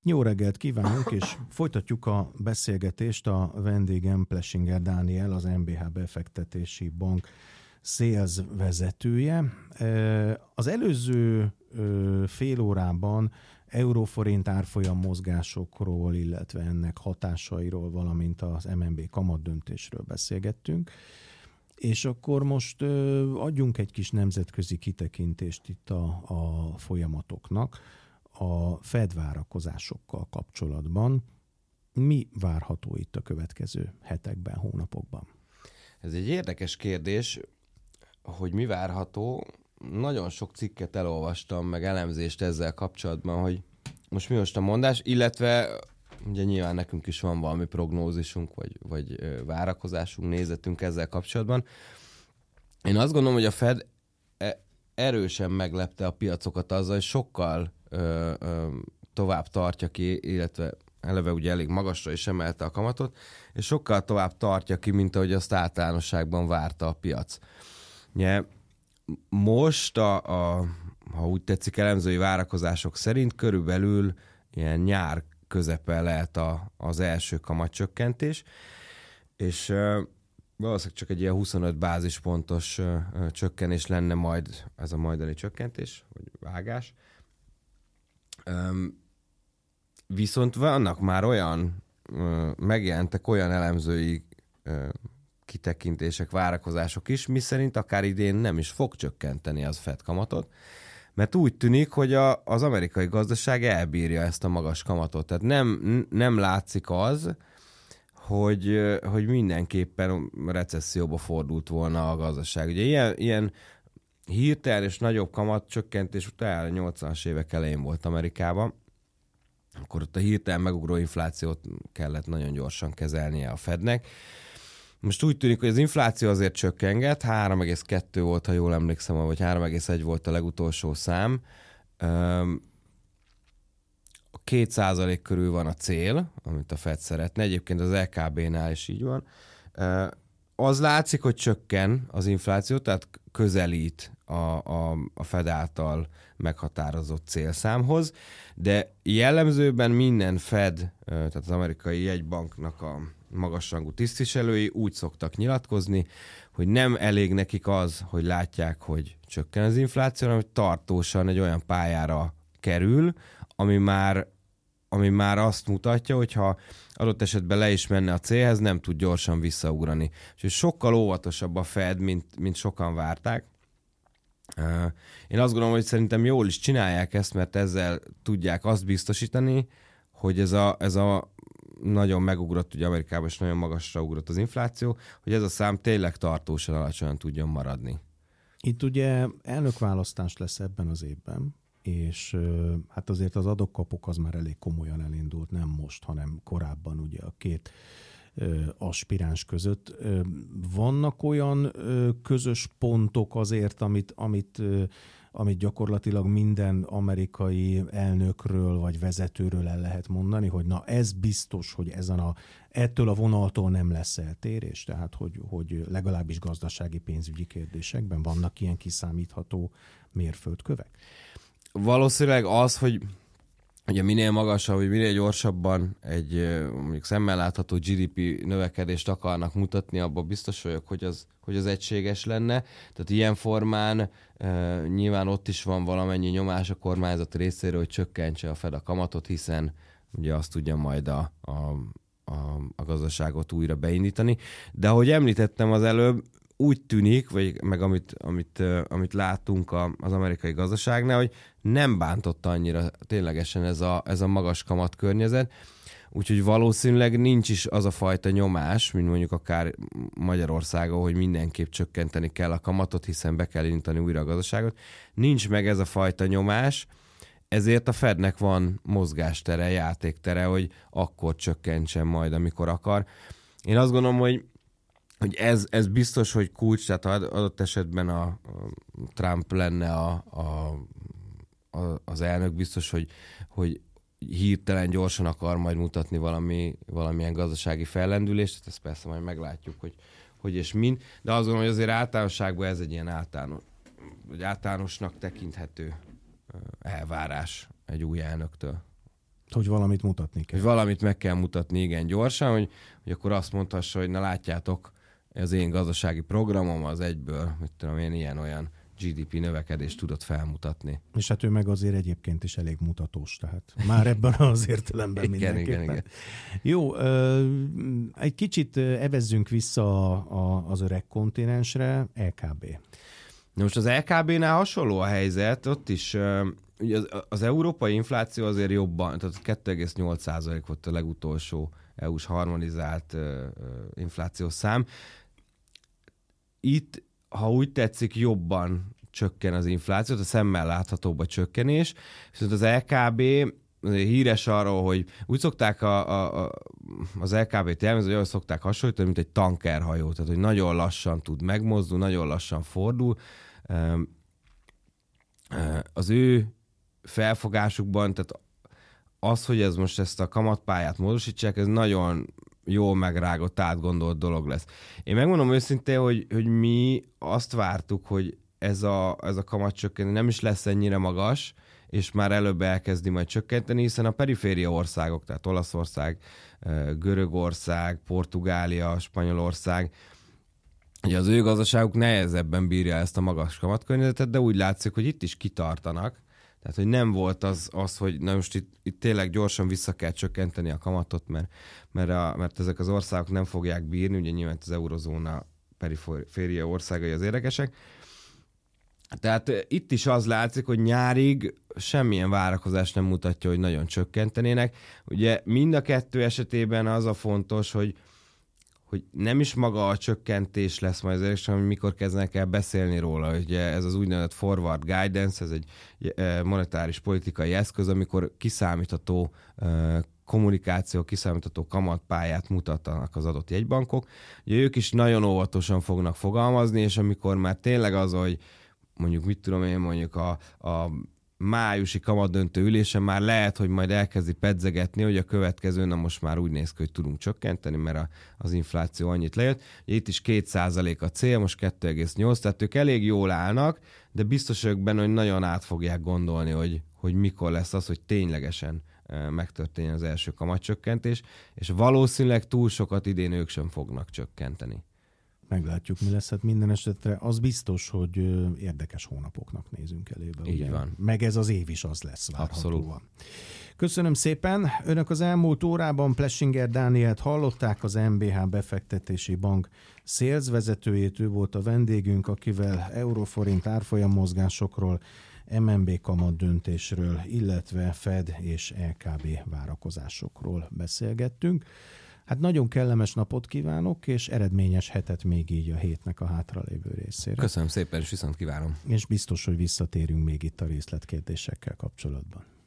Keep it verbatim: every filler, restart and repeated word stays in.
Jó reggelt kívánunk, és folytatjuk a beszélgetést. A vendégem Plessinger Dániel, az em bé há Befektetési Bank sales vezetője. Az előző fél órában euróforint árfolyam mozgásokról, illetve ennek hatásairól, valamint az em en bé kamatdöntésről beszélgettünk. És akkor most adjunk egy kis nemzetközi kitekintést itt a, a folyamatoknak. A Fed várakozásokkal kapcsolatban mi várható itt a következő hetekben, hónapokban? Ez egy érdekes kérdés, hogy mi várható. Nagyon sok cikket elolvastam, meg elemzést ezzel kapcsolatban, hogy most mi most a mondás, illetve ugye nyilván nekünk is van valami prognózisunk, vagy, vagy várakozásunk, nézetünk ezzel kapcsolatban. Én azt gondolom, hogy a Fed erősen meglepte a piacokat azzal, hogy sokkal Ö, ö, tovább tartja ki, illetve eleve ugye elég magasra is emelte a kamatot, és sokkal tovább tartja ki, mint ahogy azt általánosságban várta a piac. Ugye, most, a, a, ha úgy tetszik, elemzői várakozások szerint körülbelül ilyen nyár közepe lehet a, az első kamatcsökkentés, és ö, valószínűleg csak egy ilyen huszonöt bázispontos ö, ö, csökkenés lenne majd ez a majdani csökkentés, vagy vágás. Um, viszont vannak már olyan, uh, megjelentek olyan elemzői uh, kitekintések, várakozások is, miszerint akár idén nem is fog csökkenteni az Fed kamatot, mert úgy tűnik, hogy a, az amerikai gazdaság elbírja ezt a magas kamatot. Tehát nem, nem látszik az, hogy, hogy mindenképpen recesszióba fordult volna a gazdaság. Ugye ilyen, ilyen hirtelen és nagyobb kamatcsökkentés után a nyolcvanas évek elején volt Amerikában, akkor ott a hirtelen megugró inflációt kellett nagyon gyorsan kezelnie a Fednek. Most úgy tűnik, hogy az infláció azért csökkenget, három egész kettő volt, ha jól emlékszem, vagy három egész egy volt a legutolsó szám. A két százalék körül van a cél, amit a Fed szeretne, egyébként az el ká bé-nál is így van. Az látszik, hogy csökken az infláció, tehát közelít a, a, a Fed által meghatározott célszámhoz, de jellemzőben minden Fed, tehát az amerikai jegybanknak a magasrangú tisztviselői úgy szoktak nyilatkozni, hogy nem elég nekik az, hogy látják, hogy csökken az infláció, hanem hogy tartósan egy olyan pályára kerül, ami már ami már azt mutatja, hogy ha adott esetben le is menne a célhez, nem tud gyorsan visszaugrani. És sokkal óvatosabb a Fed, mint, mint sokan várták. Én azt gondolom, hogy szerintem jól is csinálják ezt, mert ezzel tudják azt biztosítani, hogy ez a, ez a nagyon megugrott, ugye Amerikában is nagyon magasra ugrott az infláció, hogy ez a szám tényleg tartósan alacsonyan tudjon maradni. Itt ugye elnökválasztás lesz ebben az évben, és hát azért az adok-kapok az már elég komolyan elindult, nem most, hanem korábban ugye a két aspiráns között. Vannak olyan közös pontok azért, amit, amit, amit gyakorlatilag minden amerikai elnökről vagy vezetőről el lehet mondani, hogy na ez biztos, hogy ezen a, ettől a vonaltól nem lesz eltérés, tehát hogy, hogy legalábbis gazdasági pénzügyi kérdésekben vannak ilyen kiszámítható mérföldkövek? Valószínűleg az, hogy ugye minél magasabb, vagy minél gyorsabban egy mondjuk szemmel látható gé dé pé növekedést akarnak mutatni, abban biztos vagyok, hogy az, hogy az egységes lenne. Tehát ilyen formán e, nyilván ott is van valamennyi nyomás a kormányzat részéről, hogy csökkentse a Fed a kamatot, hiszen ugye azt tudja majd a, a, a, a gazdaságot újra beindítani. De ahogy említettem az előbb, úgy tűnik, vagy meg amit, amit, amit látunk az amerikai gazdaságnál, hogy nem bántotta annyira ténylegesen ez a, ez a magas kamat környezet, úgyhogy valószínűleg nincs is az a fajta nyomás, mint mondjuk akár Magyarországon, hogy mindenképp csökkenteni kell a kamatot, hiszen be kell indítani újra a gazdaságot. Nincs meg ez a fajta nyomás, ezért a Fednek van mozgástere, játéktere, hogy akkor csökkentsen majd, amikor akar. Én azt gondolom, hogy hogy ez, ez biztos, hogy kulcs, tehát adott esetben a, a Trump lenne a, a, a, az elnök, biztos, hogy, hogy hirtelen gyorsan akar majd mutatni valami, valamilyen gazdasági fellendülést, ezt persze majd meglátjuk, hogy, hogy és min, de azt gondolom, hogy azért általánosságban ez egy ilyen általános, vagy általánosnak tekinthető elvárás egy új elnöktől. Hogy valamit mutatni kell. Hogy valamit meg kell mutatni, igen, gyorsan, hogy, hogy akkor azt mondhassa, hogy na látjátok, az én gazdasági programom az egyből, mit tudom én, ilyen-olyan gé dé pé növekedést tudott felmutatni. És hát ő meg azért egyébként is elég mutatós, tehát már ebben az értelemben igen, mindenképpen. igen, igen. Jó, egy kicsit evezzünk vissza az öreg kontinensre, el ká bé. Na most az el ká bé-nál hasonló a helyzet, ott is ugye az, az európai infláció azért jobban, tehát kettő egész nyolc százalék volt a legutolsó é u-s harmonizált inflációs szám. Itt, ha úgy tetszik, jobban csökken az infláció, a szemmel láthatóbb a csökkenés, viszont az el ká bé híres arról, hogy úgy szokták a, a, a, az el ká bé-t jelmezni, hogy olyan szokták hasonlítani, mint egy tankerhajó, tehát hogy nagyon lassan tud megmozdulni, nagyon lassan fordul. Az ő felfogásukban, tehát az, hogy ez most ezt a kamatpályát módosítsák, ez nagyon jól megrágott, átgondolt dolog lesz. Én megmondom őszintén, hogy, hogy mi azt vártuk, hogy ez a, ez a kamatcsökkentés nem is lesz ennyire magas, és már előbb elkezdi majd csökkenteni, hiszen a periféria országok, tehát Olaszország, Görögország, Portugália, Spanyolország, ugye az ő gazdaságuk nehezebben bírja ezt a magas kamatkörnyezetet, de úgy látszik, hogy itt is kitartanak. Tehát, hogy nem volt az, az hogy na most itt, itt tényleg gyorsan vissza kell csökkenteni a kamatot, mert, mert, a, mert ezek az országok nem fogják bírni, ugye nyilván az eurozóna periféria országai az érdekesek. Tehát itt is az látszik, hogy nyárig semmilyen várakozás nem mutatja, hogy nagyon csökkentenének. Ugye mind a kettő esetében az a fontos, hogy hogy nem is maga a csökkentés lesz majd az érdekes, hanem mikor kezdenek el beszélni róla. Ugye ez az úgynevezett forward guidance, ez egy monetáris politikai eszköz, amikor kiszámítható kommunikáció, kiszámítható kamatpályát mutatnak az adott jegybankok. Ugye ők is nagyon óvatosan fognak fogalmazni, és amikor már tényleg az, hogy mondjuk mit tudom én, mondjuk a, a májusi kamatdöntő ülésen már lehet, hogy majd elkezdi pedzegetni, hogy a következő, na most már úgy néz ki, hogy tudunk csökkenteni, mert a, az infláció annyit lejött. Ugye itt is két százalék a cél, most kettő egész nyolc, tehát ők elég jól állnak, de biztos vagyok benne, hogy nagyon át fogják gondolni, hogy, hogy mikor lesz az, hogy ténylegesen megtörténjen az első kamatcsökkentés, és valószínűleg túl sokat idén ők sem fognak csökkenteni. Meglátjuk, mi lesz. Hát minden esetre az biztos, hogy érdekes hónapoknak nézünk elébe. Így ugye? van. Meg ez az év is az lesz várhatóan. Abszolút. Köszönöm szépen. Önök az elmúlt órában Plessinger Dánielt hallották, az em bé há Befektetési Bank sales vezetőjét. Ő volt a vendégünk, akivel euróforint árfolyam mozgásokról, em en bé kamat döntésről, illetve Fed és el ká bé várakozásokról beszélgettünk. Hát nagyon kellemes napot kívánok, és eredményes hetet még így a hétnek a hátralévő részére. Köszönöm szépen, és viszont kívánom. És biztos, hogy visszatérünk még itt a részletkérdésekkel kapcsolatban.